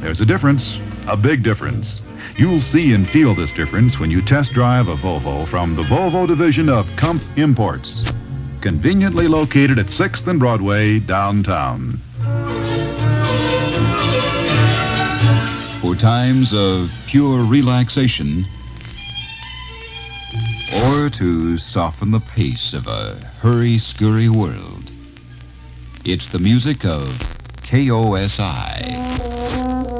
There's a difference, a big difference. You'll see and feel this difference when you test drive a Volvo from the Volvo division of Kump Imports. Conveniently located at 6th and Broadway, downtown. For times of pure relaxation, or to soften the pace of a hurry-scurry world, it's the music of KOSI.